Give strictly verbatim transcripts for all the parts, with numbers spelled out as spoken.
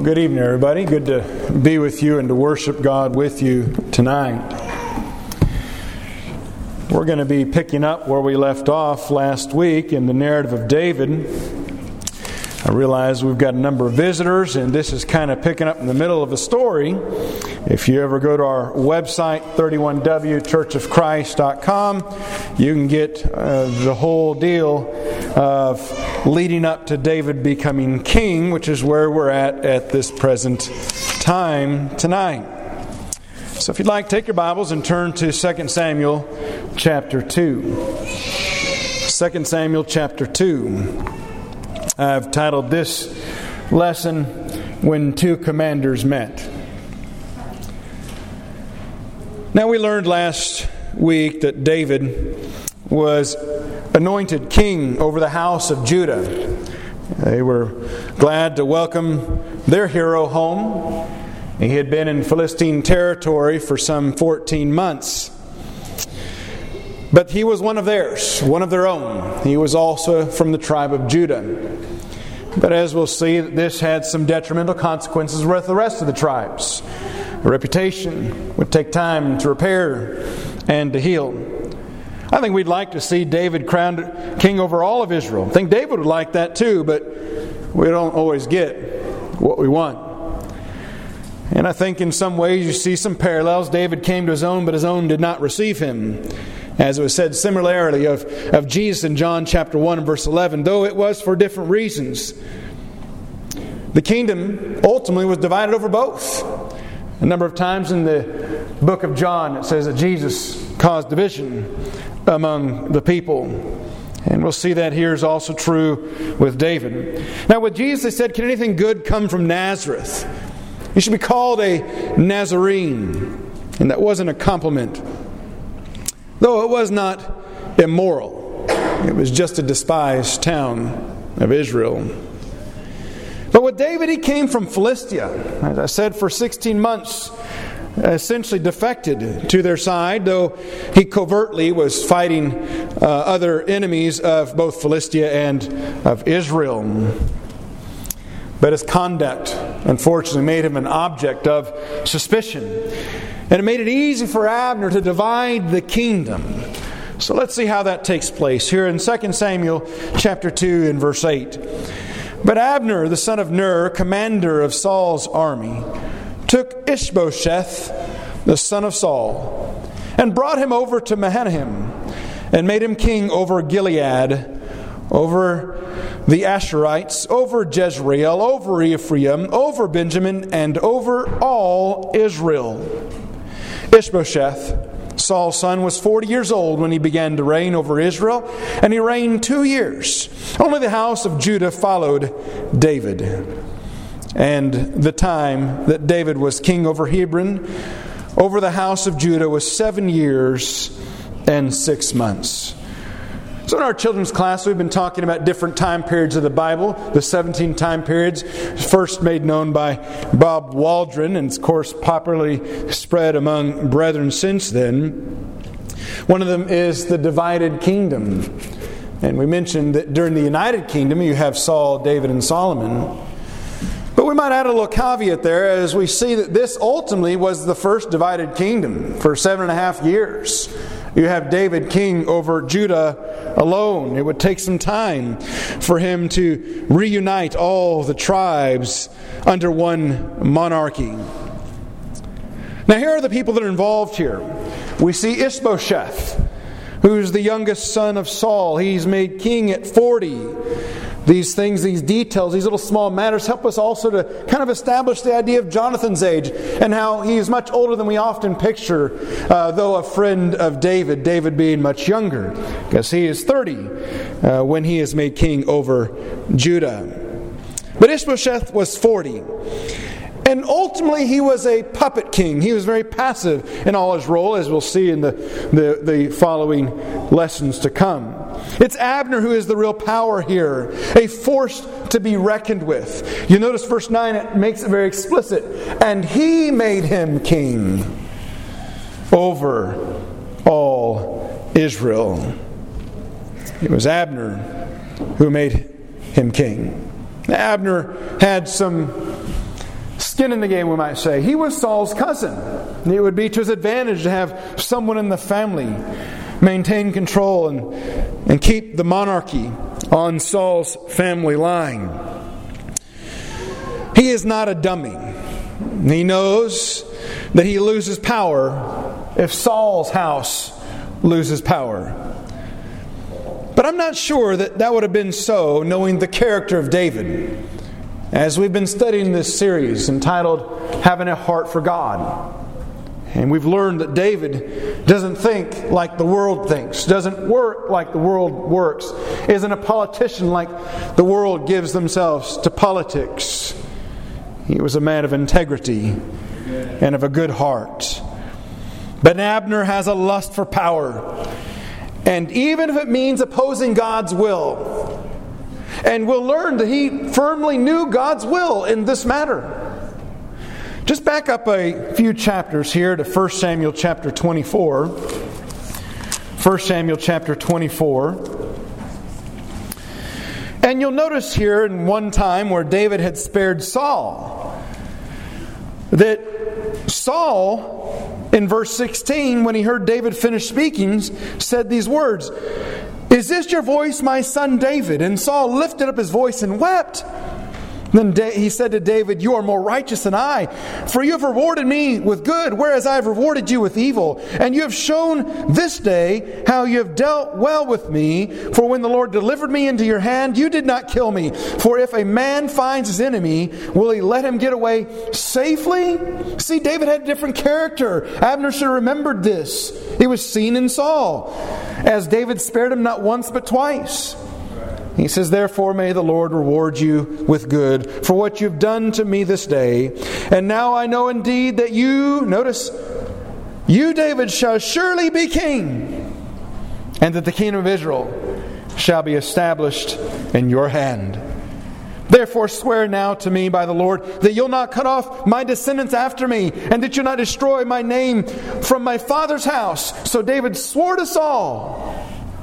Well, good evening, everybody. Good to be with you and to worship God with you tonight. We're going to be picking up where we left off last week in the narrative of David. I realize we've got a number of visitors, and this is kind of picking up in the middle of the story. If you ever go to our website, thirty-one W church of christ dot com, you can get uh, the whole deal of leading up to David becoming king, which is where we're at at this present time tonight. So if you'd like, take your Bibles and turn to Second Samuel chapter two. Second Samuel chapter two. I've titled this lesson, When Two Commanders Met. Now, we learned last week that David was anointed king over the house of Judah. They were glad to welcome their hero home. He had been in Philistine territory for some fourteen months. But he was one of theirs, one of their own. He was also from the tribe of Judah. But as we'll see, this had some detrimental consequences with the rest of the tribes. A reputation would take time to repair and to heal. I think we'd like to see David crowned king over all of Israel. I think David would like that too, but we don't always get what we want. And I think in some ways you see some parallels. David came to his own, but his own did not receive him. As it was said similarly of, of Jesus in John chapter one and verse eleven, though it was for different reasons. The kingdom ultimately was divided over both. A number of times in the book of John it says that Jesus caused division among the people. And we'll see that here is also true with David. Now with Jesus they said, can anything good come from Nazareth? He should be called a Nazarene. And that wasn't a compliment. Though it was not immoral. It was just a despised town of Israel. But with David, he came from Philistia. As I said, for sixteen months, essentially defected to their side, though he covertly was fighting uh, other enemies of both Philistia and of Israel. But his conduct, unfortunately, made him an object of suspicion. And it made it easy for Abner to divide the kingdom. So let's see how that takes place here in Second Samuel chapter two and verse eight. But Abner, the son of Ner, commander of Saul's army, took Ishbosheth, the son of Saul, and brought him over to Mahanaim, and made him king over Gilead, over the Asherites, over Jezreel, over Ephraim, over Benjamin, and over all Israel. Ishbosheth, Saul's son, was forty years old when he began to reign over Israel, and he reigned two years. Only the house of Judah followed David. And the time that David was king over Hebron, over the house of Judah, was seven years and six months. So in our children's class, we've been talking about different time periods of the Bible. The seventeen time periods, first made known by Bob Waldron, and of course popularly spread among brethren since then. One of them is the divided kingdom. And we mentioned that during the United Kingdom, you have Saul, David, and Solomon. But we might add a little caveat there as we see that this ultimately was the first divided kingdom for seven and a half years. You have David king over Judah alone. It would take some time for him to reunite all the tribes under one monarchy. Now here are the people that are involved here. We see Ishbosheth, who's the youngest son of Saul. He's made king at forty. These things, these details, these little small matters help us also to kind of establish the idea of Jonathan's age and how he is much older than we often picture, uh, though a friend of David, David being much younger, because he is thirty uh, when he is made king over Judah. But Ishbosheth was forty. And ultimately he was a puppet king. He was very passive in all his role, as we'll see in the, the, the following lessons to come. It's Abner who is the real power here, a force to be reckoned with. You notice verse nine, it makes it very explicit. And he made him king over all Israel. It was Abner who made him king. Abner had some skin in the game, we might say. He was Saul's cousin. It would be to his advantage to have someone in the family maintain control and, and keep the monarchy on Saul's family line. He is not a dummy. He knows that he loses power if Saul's house loses power. But I'm not sure that that would have been so, knowing the character of David, as we've been studying this series entitled Having a Heart for God. And we've learned that David doesn't think like the world thinks, doesn't work like the world works, isn't a politician like the world gives themselves to politics. He was a man of integrity and of a good heart. But Abner has a lust for power. And even if it means opposing God's will. And we'll learn that he firmly knew God's will in this matter. Just back up a few chapters here to First Samuel chapter twenty-four. First Samuel chapter twenty-four. And you'll notice here in one time where David had spared Saul, that Saul, in verse sixteen, when he heard David finish speaking, said these words, "Is this your voice, my son David?" And Saul lifted up his voice and wept. Then he said to David, "You are more righteous than I, for you have rewarded me with good, whereas I have rewarded you with evil. And you have shown this day how you have dealt well with me. For when the Lord delivered me into your hand, you did not kill me. For if a man finds his enemy, will he let him get away safely?" See, David had a different character. Abner should have remembered this. He was seen in Saul, as David spared him not once but twice. He says, "Therefore may the Lord reward you with good for what you've done to me this day. And now I know indeed that you," notice, "you, David, shall surely be king, and that the kingdom of Israel shall be established in your hand. Therefore swear now to me by the Lord that you'll not cut off my descendants after me, and that you'll not destroy my name from my father's house." So David swore to Saul.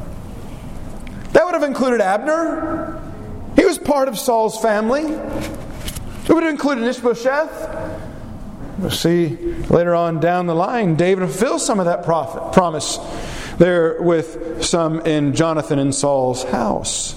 That would have included Abner. He was part of Saul's family. It would have included Ishbosheth. We'll see later on down the line, David fulfills some of that prophet, promise there with some in Jonathan and Saul's house.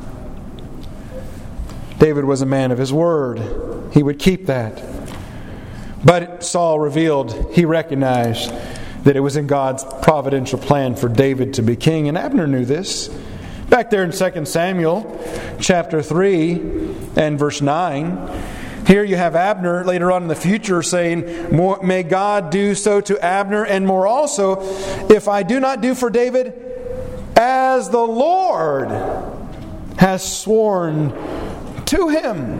David was a man of his word. He would keep that. But Saul revealed, he recognized that it was in God's providential plan for David to be king. And Abner knew this. Back there in Second Samuel chapter three and verse nine, here you have Abner later on in the future saying, "May God do so to Abner and more also, if I do not do for David as the Lord has sworn to him."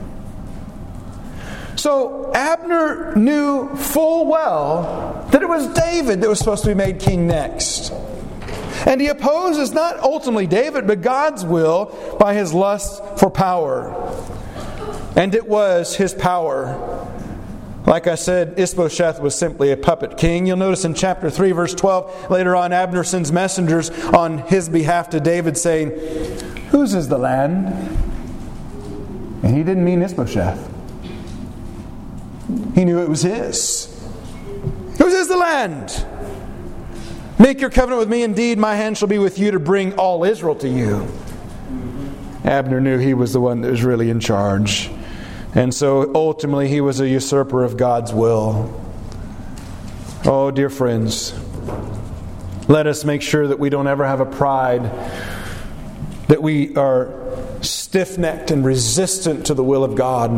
So Abner knew full well that it was David that was supposed to be made king next. And he opposes not ultimately David, but God's will by his lust for power. And it was his power. Like I said, Ishbosheth was simply a puppet king. You'll notice in chapter three, verse twelve, later on, Abner sends messengers on his behalf to David saying, "Whose is the land?" And he didn't mean Ishbosheth. He knew it was his. "Whose is the land? Make your covenant with me. Indeed, my hand shall be with you to bring all Israel to you." Abner knew he was the one that was really in charge. And so ultimately he was a usurper of God's will. Oh, dear friends, let us make sure that we don't ever have a pride, that we are stiff-necked and resistant to the will of God.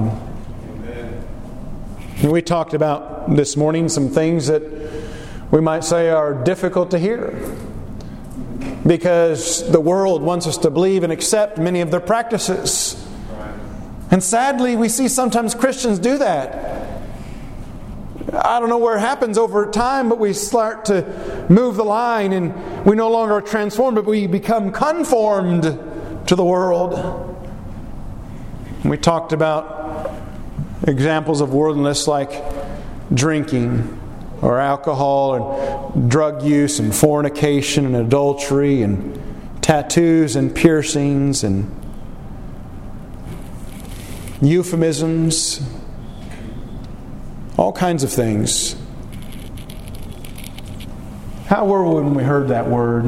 And we talked about this morning some things that we might say are difficult to hear, because the world wants us to believe and accept many of their practices. And sadly, we see sometimes Christians do that. I don't know where it happens over time, but we start to move the line and we no longer are transformed, but we become conformed to the world. And we talked about examples of worldliness like drinking, or alcohol, and drug use, and fornication, and adultery, and tattoos, and piercings, and euphemisms, all kinds of things. How were we when we heard that word?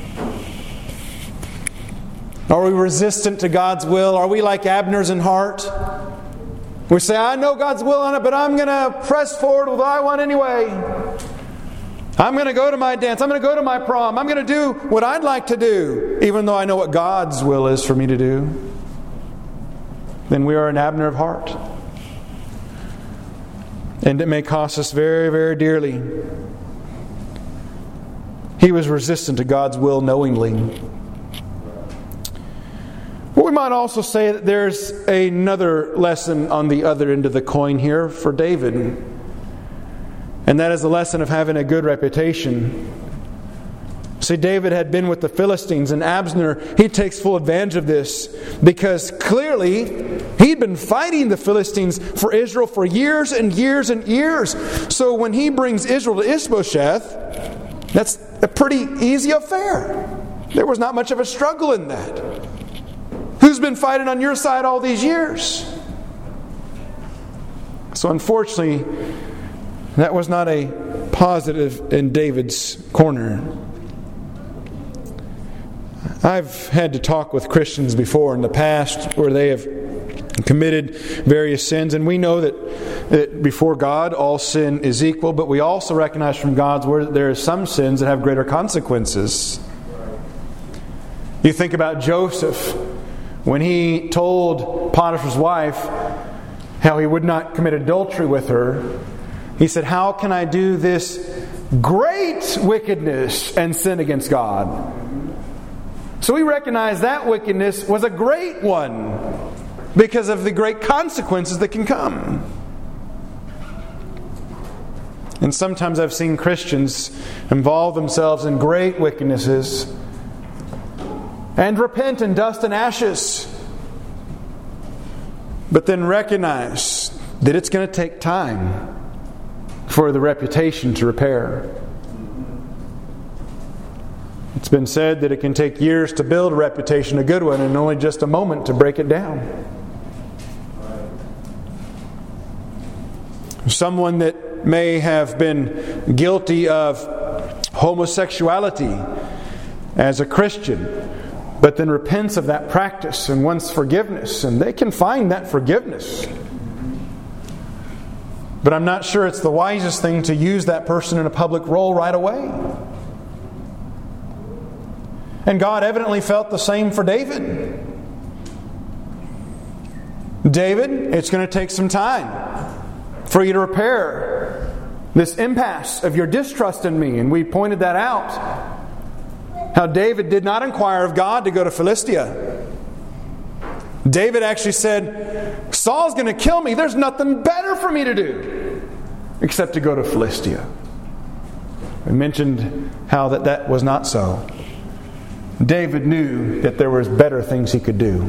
Are we resistant to God's will? Are we like Abner's in heart? We say, I know God's will on it, but I'm going to press forward with what I want anyway. I'm going to go to my dance. I'm going to go to my prom. I'm going to do what I'd like to do, even though I know what God's will is for me to do. Then we are an Abner of heart. And it may cost us very, very dearly. He was resistant to God's will knowingly. Well, we might also say that there's another lesson on the other end of the coin here for David. And that is the lesson of having a good reputation. See, David had been with the Philistines, and Abner, he takes full advantage of this because clearly he'd been fighting the Philistines for Israel for years and years and years. So when he brings Israel to Ishbosheth, that's a pretty easy affair. There was not much of a struggle in that. Who's been fighting on your side all these years? So unfortunately, that was not a positive in David's corner. I've had to talk with Christians before in the past where they have committed various sins, and we know that, that before God all sin is equal, but we also recognize from God's Word that there are some sins that have greater consequences. You think about Joseph. When he told Potiphar's wife how he would not commit adultery with her, he said, how can I do this great wickedness and sin against God? So he recognized that wickedness was a great one because of the great consequences that can come. And sometimes I've seen Christians involve themselves in great wickednesses and repent in dust and ashes, but then recognize that it's going to take time for the reputation to repair. It's been said that it can take years to build a reputation, a good one, and only just a moment to break it down. Someone that may have been guilty of homosexuality as a Christian, but then repents of that practice and wants forgiveness, and they can find that forgiveness. But I'm not sure it's the wisest thing to use that person in a public role right away. And God evidently felt the same for David. David, it's going to take some time for you to repair this impasse of your distrust in me. And we pointed that out. How David did not inquire of God to go to Philistia. David actually said, Saul's going to kill me. There's nothing better for me to do except to go to Philistia. We mentioned how that, that was not so. David knew that there was better things he could do.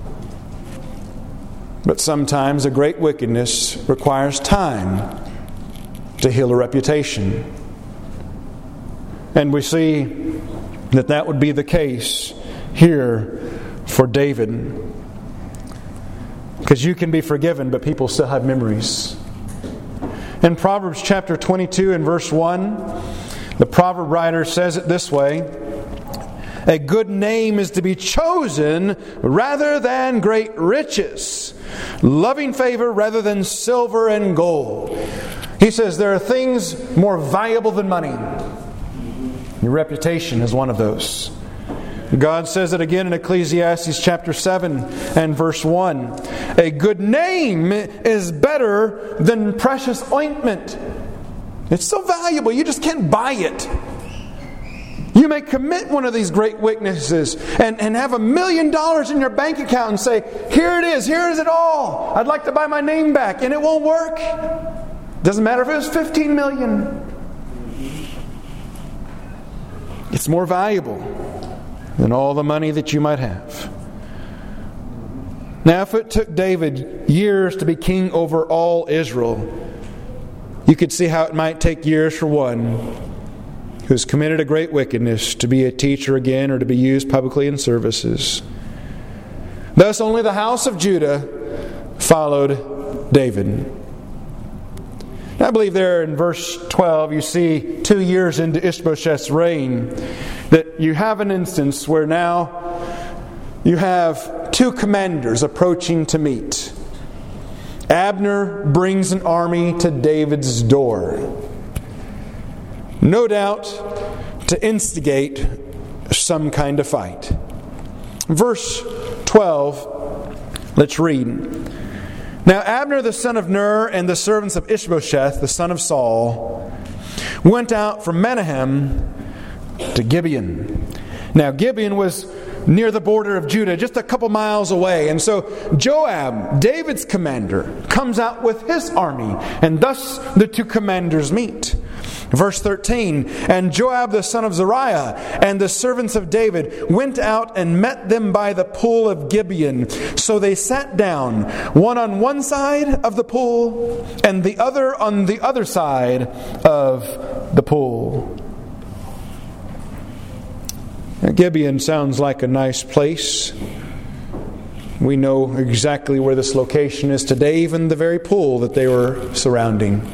But sometimes a great wickedness requires time to heal a reputation. And we see that that would be the case here for David. Because you can be forgiven, but people still have memories. In Proverbs chapter twenty-two and verse one, the proverb writer says it this way: a good name is to be chosen rather than great riches, loving favor rather than silver and gold. He says there are things more valuable than money. Your reputation is one of those. God says it again in Ecclesiastes chapter seven and verse one. A good name is better than precious ointment. It's so valuable, you just can't buy it. You may commit one of these great weaknesses and, and have a million dollars in your bank account and say, here it is, here is it all. I'd like to buy my name back, and it won't work. Doesn't matter if it was fifteen million. It's more valuable than all the money that you might have. Now, if it took David years to be king over all Israel, you could see how it might take years for one who's committed a great wickedness to be a teacher again or to be used publicly in services. Thus, only the house of Judah followed David. I believe there in verse twelve you see two years into Ishbosheth's reign that you have an instance where now you have two commanders approaching to meet. Abner brings an army to David's door. No doubt to instigate some kind of fight. Verse twelve, let's read. Now Abner the son of Ner and the servants of Ishbosheth the son of Saul went out from Menahem to Gibeon. Now Gibeon was near the border of Judah, just a couple miles away. And so Joab, David's commander, comes out with his army, and thus the two commanders meet. Verse thirteen, and Joab the son of Zeruiah and the servants of David went out and met them by the pool of Gibeon. So they sat down, one on one side of the pool and the other on the other side of the pool. Now, Gibeon sounds like a nice place. We know exactly where this location is today, even the very pool that they were surrounding.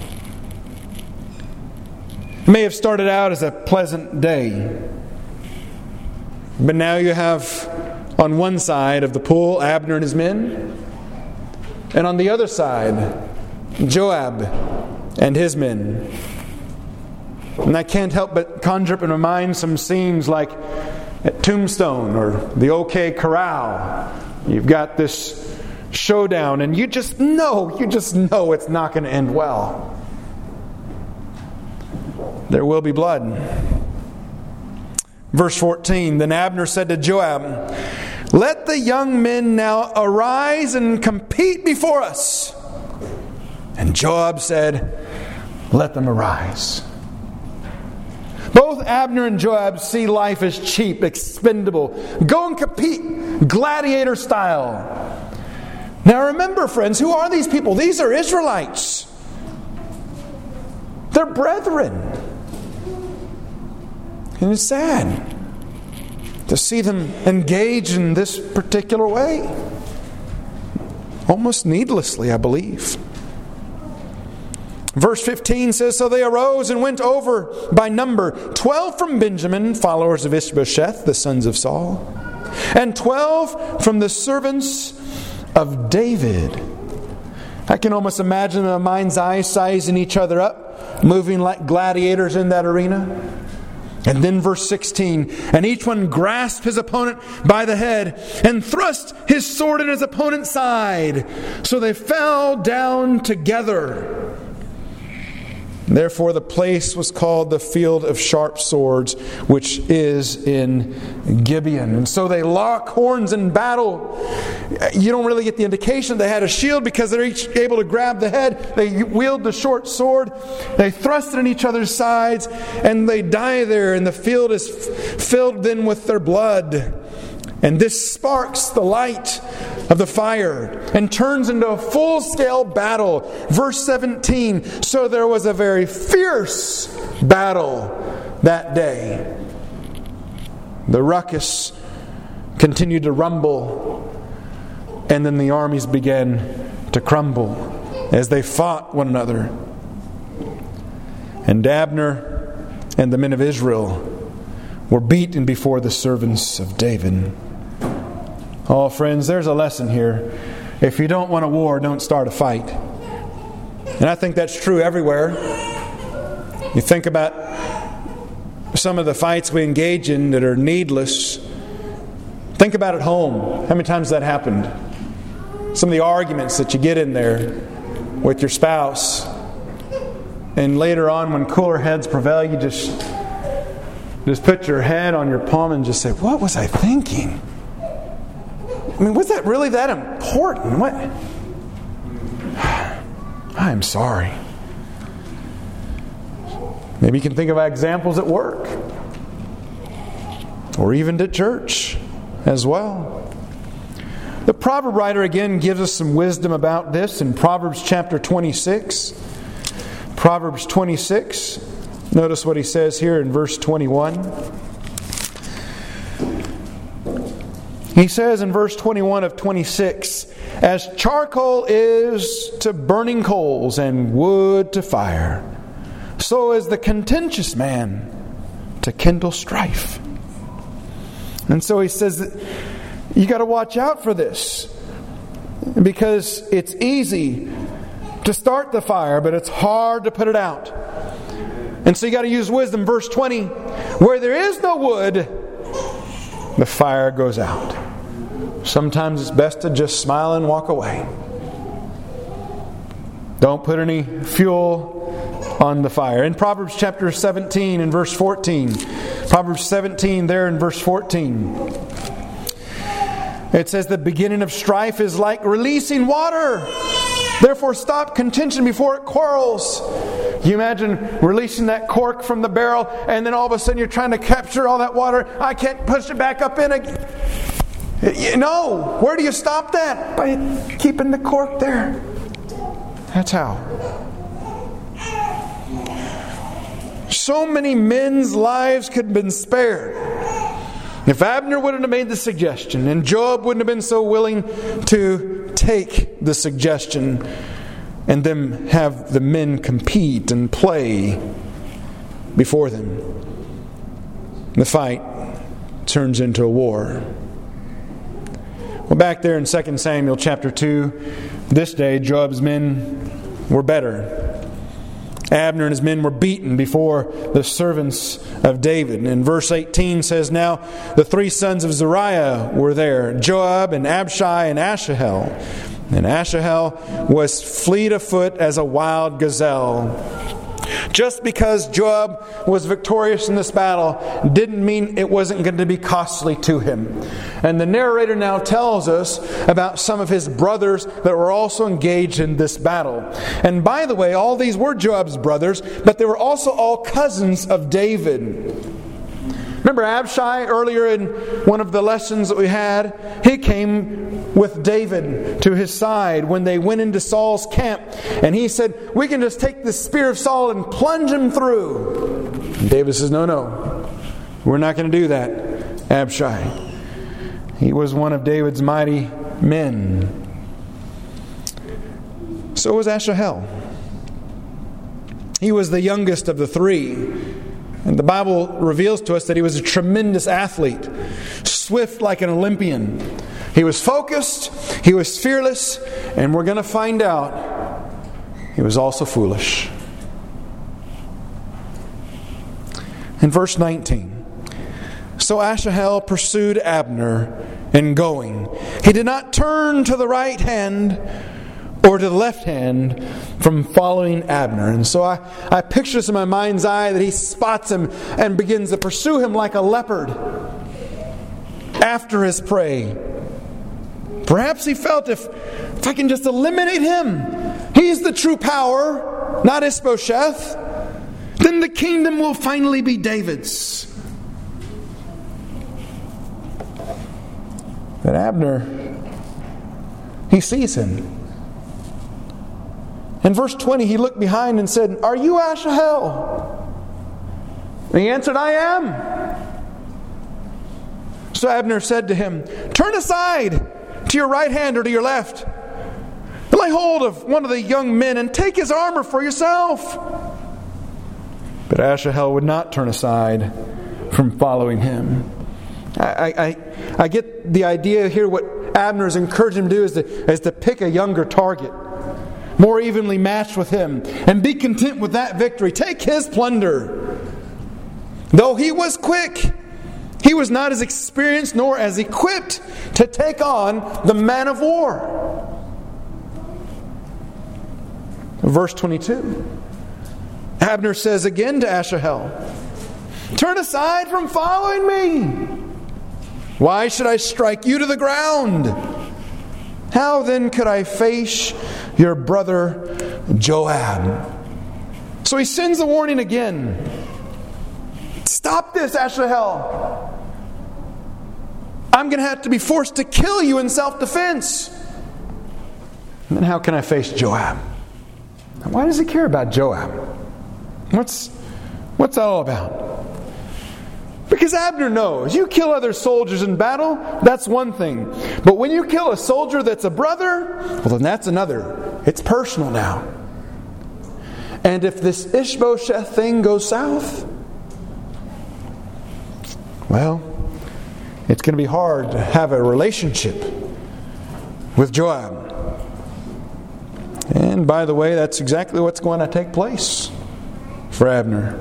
It may have started out as a pleasant day, but now you have on one side of the pool Abner and his men, and on the other side Joab and his men. And I can't help but conjure up in my mind some scenes like at Tombstone or the OK Corral. You've got this showdown, and you just know, you just know it's not going to end well. There will be blood. Verse fourteen, then Abner said to Joab, let the young men now arise and compete before us. And Joab said, let them arise. Both Abner and Joab see life as cheap, expendable. Go and compete, gladiator style. Now remember, friends, who are these people? These are Israelites. They're brethren. And it's sad to see them engage in this particular way. Almost needlessly, I believe. Verse fifteen says, so they arose and went over by number, twelve from Benjamin, followers of Ishbosheth, the sons of Saul, and twelve from the servants of David. I can almost imagine in my mind's eye sizing each other up, moving like gladiators in that arena. And then verse sixteen, and each one grasped his opponent by the head and thrust his sword in his opponent's side. So they fell down together. Therefore the place was called the field of sharp swords, which is in Gibeon. And so they lock horns in battle. You don't really get the indication they had a shield because they're each able to grab the head. They wield the short sword. They thrust it in each other's sides, and they die there. And the field is f- filled then with their blood. And this sparks the light of the fire and turns into a full-scale battle. Verse seventeen, so there was a very fierce battle that day. The ruckus continued to rumble, and then the armies began to crumble as they fought one another. And Abner and the men of Israel were beaten before the servants of David. Oh, friends, there's a lesson here. If you don't want a war, don't start a fight. And I think that's true everywhere. You think about some of the fights we engage in that are needless. Think about at home. How many times that happened? Some of the arguments that you get in there with your spouse. And later on, when cooler heads prevail, you just, just put your head on your palm and just say, what was I thinking? I mean, was that really that important? What? I'm sorry. Maybe you can think of examples at work. Or even at church as well. The proverb writer again gives us some wisdom about this in Proverbs chapter twenty-six. Proverbs twenty-six. Notice what he says here in verse twenty-one. He says in verse twenty-one of twenty-six, as charcoal is to burning coals and wood to fire, so is the contentious man to kindle strife. And so he says that you got to watch out for this, because it's easy to start the fire, but it's hard to put it out. And so you got to use wisdom. Verse twenty, where there is no wood, the fire goes out. Sometimes it's best to just smile and walk away. Don't put any fuel on the fire. In Proverbs chapter seventeen and verse fourteen, Proverbs seventeen there in verse fourteen, it says the beginning of strife is like releasing water. Therefore stop contention before it quarrels. You imagine releasing that cork from the barrel, and then all of a sudden you're trying to capture all that water. I can't push it back up in again. No, where do you stop that? By keeping the cork there. That's how. So many men's lives could have been spared if Abner wouldn't have made the suggestion, and Joab wouldn't have been so willing to take the suggestion and them have the men compete and play before them. The fight turns into a war. Well, back there in Second Samuel chapter two, this day Joab's men were better. Abner and his men were beaten before the servants of David. And verse eighteen says, now the three sons of Zeruiah were there, Joab and Abishai and Asahel. And Asahel was fleet of foot as a wild gazelle. Just because Joab was victorious in this battle didn't mean it wasn't going to be costly to him. And the narrator now tells us about some of his brothers that were also engaged in this battle. And by the way, all these were Joab's brothers, but they were also all cousins of David. Remember Abishai earlier in one of the lessons that we had? He came with David to his side when they went into Saul's camp. And he said, we can just take the spear of Saul and plunge him through. And David says, no, no. We're not going to do that, Abishai. He was one of David's mighty men. So was Asahel. He was the youngest of the three. And the Bible reveals to us that he was a tremendous athlete, swift like an Olympian. He was focused, he was fearless, and we're going to find out he was also foolish. In verse nineteen, so Asahel pursued Abner in going. He did not turn to the right hand or to the left hand from following Abner. And so I, I picture this in my mind's eye that he spots him and begins to pursue him like a leopard after his prey. Perhaps he felt if, if I can just eliminate him, he's the true power, not Ishbosheth, then the kingdom will finally be David's. But Abner, he sees him. In verse twenty, he looked behind and said, are you Asahel? And he answered, I am. So Abner said to him, turn aside to your right hand or to your left. And lay hold of one of the young men and take his armor for yourself. But Asahel would not turn aside from following him. I, I, I get the idea here what Abner is encouraging him to do is to, is to pick a younger target, more evenly matched with him, and be content with that victory. Take his plunder. Though he was quick, he was not as experienced nor as equipped to take on the man of war. Verse twenty-two. Abner says again to Asahel, turn aside from following me. Why should I strike you to the ground? How then could I face your brother Joab? So he sends the warning again. Stop this, Asahel. I'm going to have to be forced to kill you in self-defense. And then how can I face Joab? Why does he care about Joab? What's, what's that all about? Because Abner knows, you kill other soldiers in battle, that's one thing. But when you kill a soldier that's a brother, well then that's another. It's personal now. And if this Ishbosheth thing goes south, well, it's going to be hard to have a relationship with Joab. And by the way, that's exactly what's going to take place for Abner.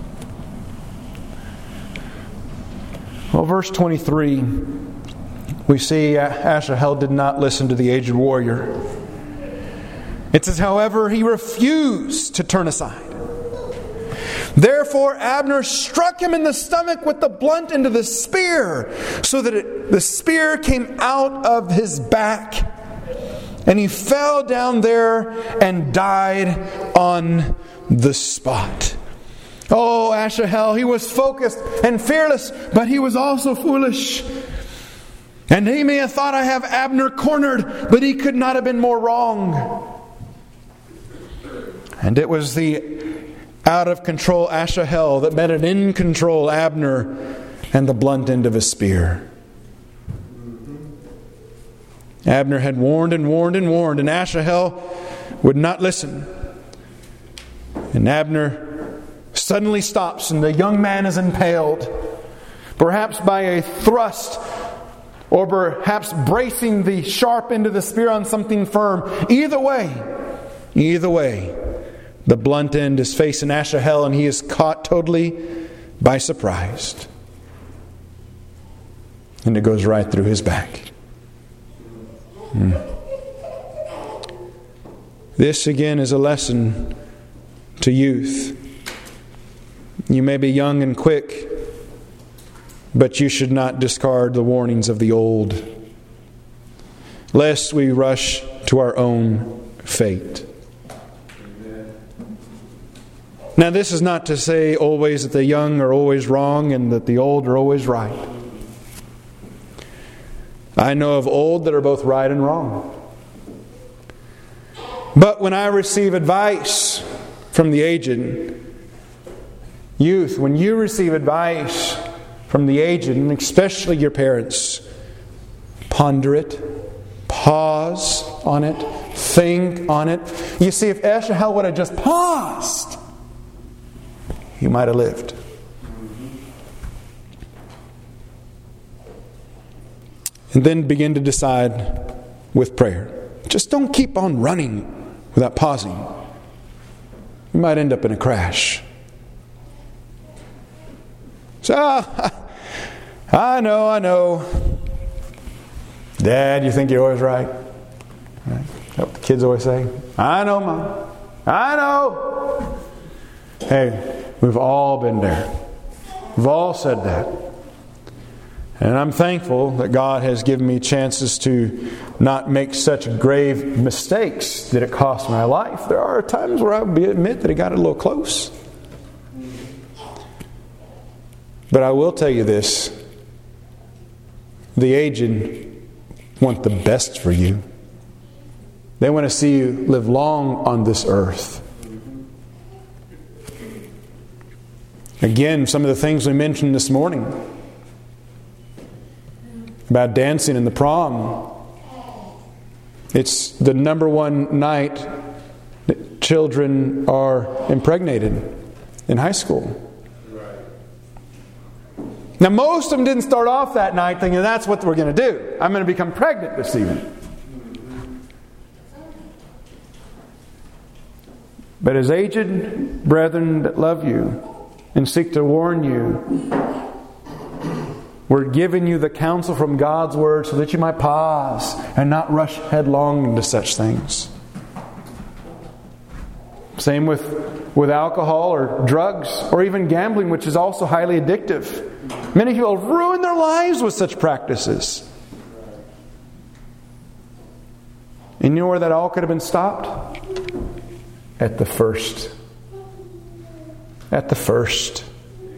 Well, verse twenty-three, we see Asahel did not listen to the aged warrior. It says, however, he refused to turn aside. Therefore Abner struck him in the stomach with the blunt into the spear, so that it, the spear came out of his back. And he fell down there and died on the spot. Oh, Asahel, he was focused and fearless, but he was also foolish. And he may have thought, I have Abner cornered, but he could not have been more wrong. And it was the out-of-control Asahel that met an in-control Abner and the blunt end of a spear. Abner had warned and warned and warned, and Asahel would not listen. And Abner suddenly stops, and the young man is impaled, perhaps by a thrust, or perhaps bracing the sharp end of the spear on something firm. Either way, either way, the blunt end is facing Asahel, and he is caught totally by surprise. And it goes right through his back. Hmm. This again is a lesson to youth. You may be young and quick, but you should not discard the warnings of the old, lest we rush to our own fate. Now, this is not to say always that the young are always wrong and that the old are always right. I know of old that are both right and wrong. But when I receive advice from the aged, youth, when you receive advice from the aged, and especially your parents, ponder it, pause on it, think on it. You see, if Asahel would have just paused, he might have lived. And then begin to decide with prayer. Just don't keep on running without pausing. You might end up in a crash. So, I know, I know. Dad, you think you're always right? Right? That's what the kids always say. I know, Mom. I know. Hey, we've all been there. We've all said that. And I'm thankful that God has given me chances to not make such grave mistakes that it cost my life. There are times where I admit that it got a little close. But I will tell you this. The aged want the best for you. They want to see you live long on this earth. Again, some of the things we mentioned this morning about dancing in the prom. It's the number one night that children are impregnated in high school. Now, most of them didn't start off that night thinking that's what we're going to do. I'm going to become pregnant this evening. But as aged brethren that love you and seek to warn you, we're giving you the counsel from God's Word so that you might pause and not rush headlong into such things. Same with, with alcohol or drugs or even gambling, which is also highly addictive. Many people ruin their lives with such practices. And you know where that all could have been stopped? At the first. At the first.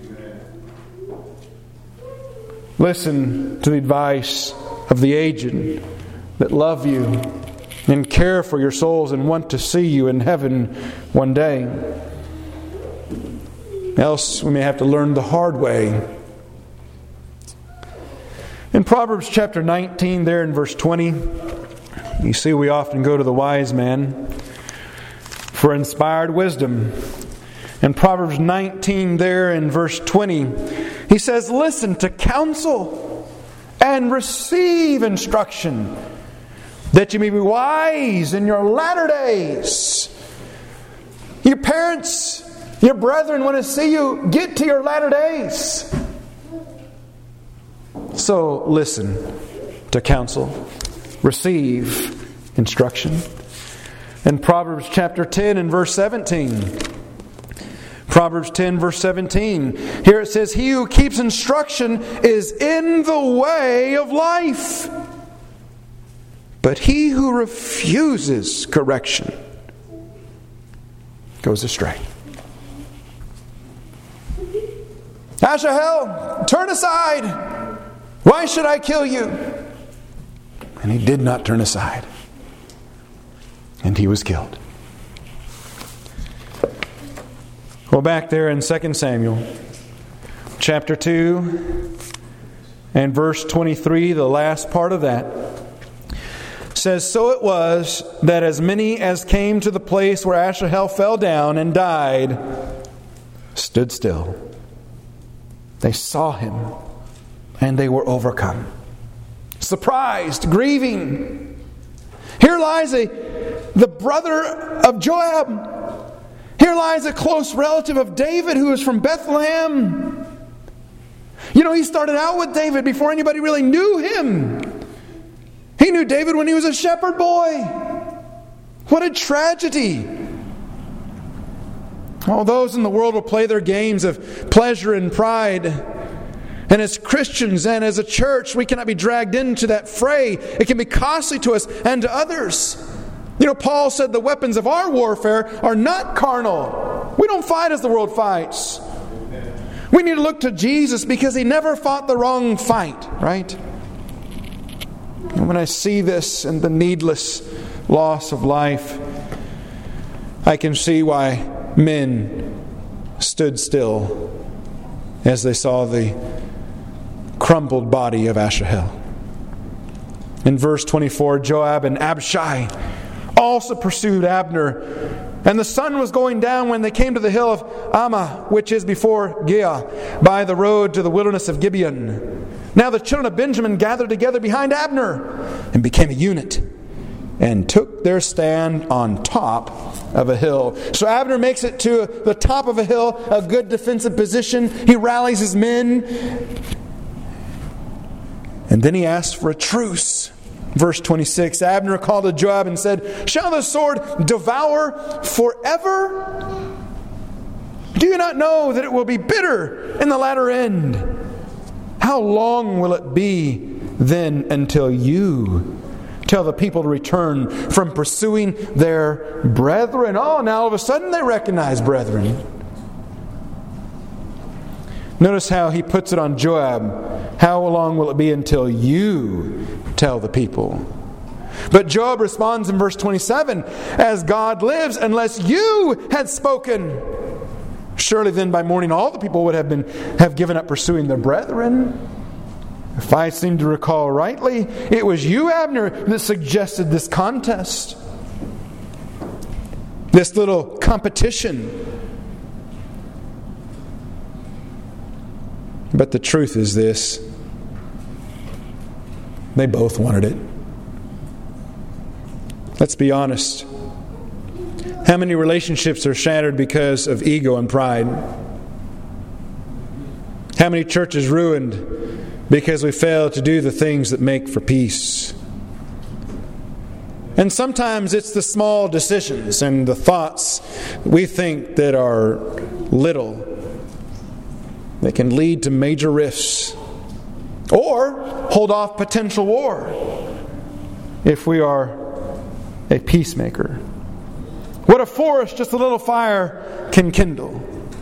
Listen to the advice of the aged that love you and care for your souls and want to see you in heaven one day. Else we may have to learn the hard way In Proverbs chapter nineteen, there in verse twenty, you see we often go to the wise man for inspired wisdom. In Proverbs nineteen, there in verse twenty, he says, "Listen to counsel and receive instruction, that you may be wise in your latter days." Your parents, your brethren want to see you get to your latter days. So listen to counsel, receive instruction. In Proverbs chapter ten and verse seventeen, Proverbs ten verse seventeen, here it says, "He who keeps instruction is in the way of life, but he who refuses correction goes astray." "Asahel, turn aside. Why should I kill you?" And he did not turn aside. And he was killed. Well, back there in Second Samuel, chapter two, and verse twenty-three, the last part of that, says, "So it was that as many as came to the place where Asahel fell down and died stood still. They saw him, and they were overcome." Surprised, grieving. Here lies a, the brother of Joab. Here lies a close relative of David who is from Bethlehem. You know, he started out with David before anybody really knew him. He knew David when he was a shepherd boy. What a tragedy. All those in the world will play their games of pleasure and pride. And as Christians and as a church, we cannot be dragged into that fray. It can be costly to us and to others. You know, Paul said the weapons of our warfare are not carnal. We don't fight as the world fights. We need to look to Jesus because He never fought the wrong fight, right? And when I see this and the needless loss of life, I can see why men stood still as they saw the crumpled body of Asahel. In verse twenty-four, Joab and Abishai also pursued Abner, and the sun was going down when they came to the hill of Ammah, which is before Giah, by the road to the wilderness of Gibeon. Now the children of Benjamin gathered together behind Abner and became a unit, and took their stand on top of a hill. So Abner makes it to the top of a hill, a good defensive position. He rallies his men, and then he asks for a truce. Verse twenty-six, Abner called to Joab and said, "Shall the sword devour forever? Do you not know that it will be bitter in the latter end? How long will it be then until you tell the people to return from pursuing their brethren?" Oh, now all of a sudden they recognize brethren. Notice how he puts it on Joab. How long will it be until you tell the people? But Joab responds in verse twenty-seven, "As God lives, unless you had spoken, surely then by morning all the people would have been have given up pursuing their brethren. If I seem to recall rightly, it was you, Abner, that suggested this contest, this little competition." But the truth is this: they both wanted it. Let's be honest. How many relationships are shattered because of ego and pride? How many churches ruined because we fail to do the things that make for peace? And sometimes it's the small decisions and the thoughts we think that are little that can lead to major rifts, or hold off potential war if we are a peacemaker. What a forest just a little fire can kindle.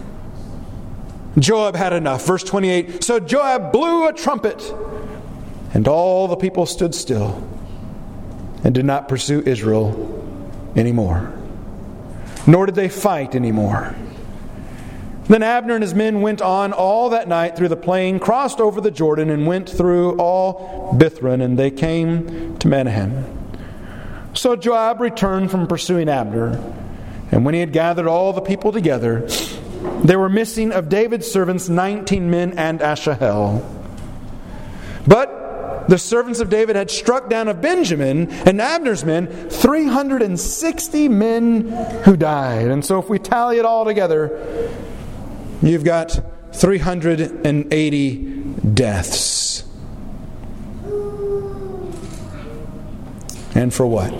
Joab had enough. Verse twenty-eight, so Joab blew a trumpet, and all the people stood still and did not pursue Israel anymore, nor did they fight anymore. Then Abner and his men went on all that night through the plain, crossed over the Jordan, and went through all Bithron, and they came to Mahanaim. So Joab returned from pursuing Abner, and when he had gathered all the people together, there were missing of David's servants nineteen men and Asahel. But the servants of David had struck down of Benjamin and Abner's men three hundred sixty men who died. And so if we tally it all together, you've got three hundred eighty deaths. And for what?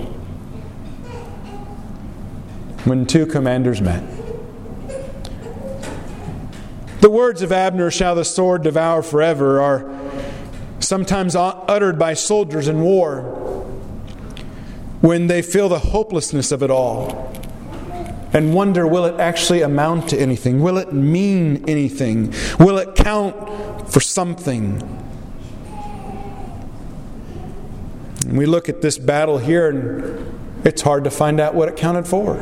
When two commanders met. The words of Abner, "Shall the sword devour forever," are sometimes uttered by soldiers in war when they feel the hopelessness of it all and wonder, will it actually amount to anything? Will it mean anything? Will it count for something? And we look at this battle here and it's hard to find out what it counted for.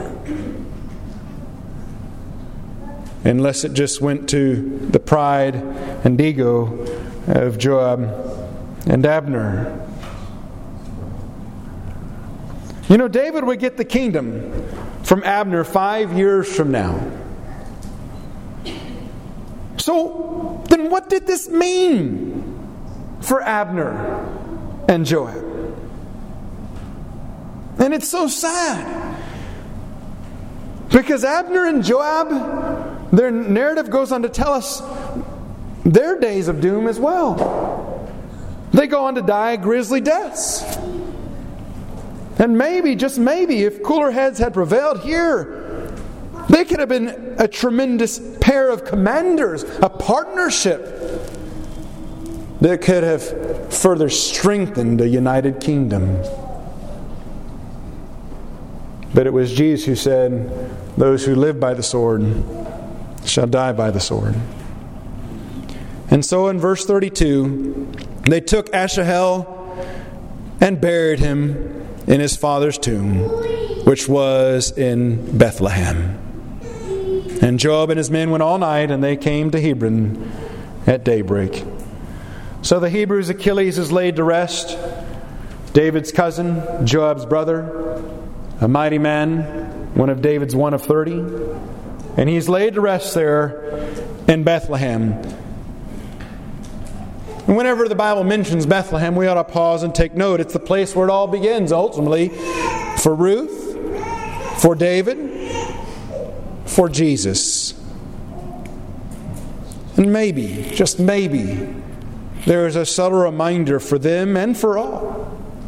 Unless it just went to the pride and ego of Joab and Abner. You know, David would get the kingdom from Abner five years from now. So, then what did this mean for Abner and Joab? And it's so sad. Because Abner and Joab, their narrative goes on to tell us their days of doom as well. They go on to die grisly deaths. And maybe, just maybe, if cooler heads had prevailed here, they could have been a tremendous pair of commanders, a partnership that could have further strengthened a united kingdom. But it was Jesus who said, "Those who live by the sword shall die by the sword." And so in verse thirty-two, they took Asahel and buried him in his father's tomb, which was in Bethlehem. And Joab and his men went all night, and they came to Hebron at daybreak. So the Hebrews, Achilles is laid to rest. David's cousin, Joab's brother, a mighty man, one of David's one of thirty. And he's laid to rest there in Bethlehem. And whenever the Bible mentions Bethlehem, we ought to pause and take note. It's the place where it all begins, ultimately, for Ruth, for David, for Jesus. And maybe, just maybe, there is a subtle reminder for them and for all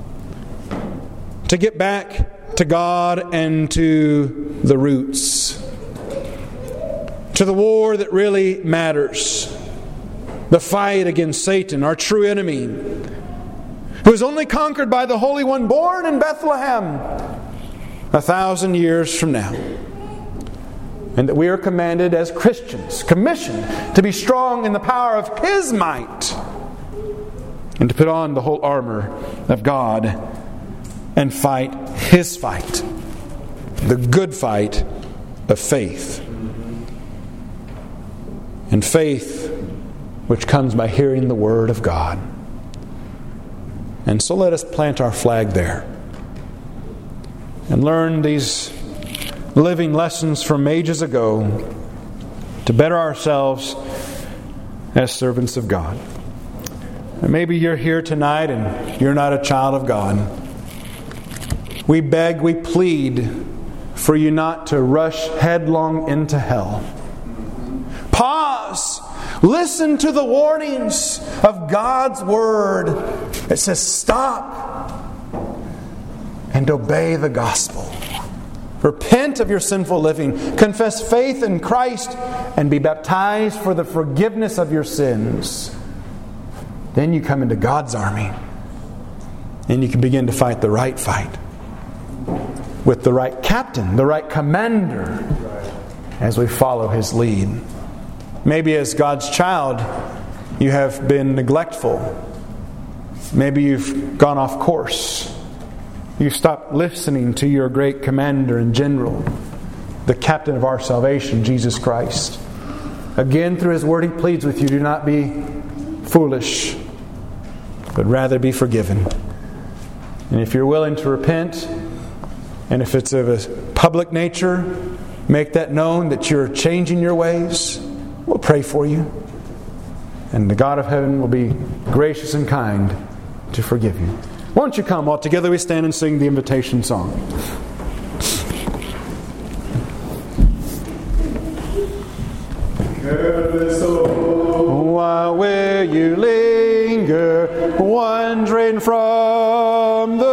to get back to God and to the roots, to the war that really matters. The fight against Satan, our true enemy, who is only conquered by the Holy One born in Bethlehem a thousand years from now. And that we are commanded as Christians, commissioned to be strong in the power of His might and to put on the whole armor of God and fight His fight, the good fight of faith. And faith which comes by hearing the Word of God. And so let us plant our flag there and learn these living lessons from ages ago to better ourselves as servants of God. And maybe you're here tonight and you're not a child of God. We beg, we plead for you not to rush headlong into hell. Pause. Listen to the warnings of God's Word. It says, stop and obey the gospel. Repent of your sinful living. Confess faith in Christ and be baptized for the forgiveness of your sins. Then you come into God's army and you can begin to fight the right fight with the right captain, the right commander, as we follow His lead. Maybe as God's child, you have been neglectful. Maybe you've gone off course. You've stopped listening to your great commander and general, the captain of our salvation, Jesus Christ. Again, through His Word, He pleads with you, do not be foolish, but rather be forgiven. And if you're willing to repent, and if it's of a public nature, make that known that you're changing your ways, we'll pray for you. And the God of heaven will be gracious and kind to forgive you. Why don't you come while together we stand and sing the invitation song. Careless soul, why will you linger, wandering from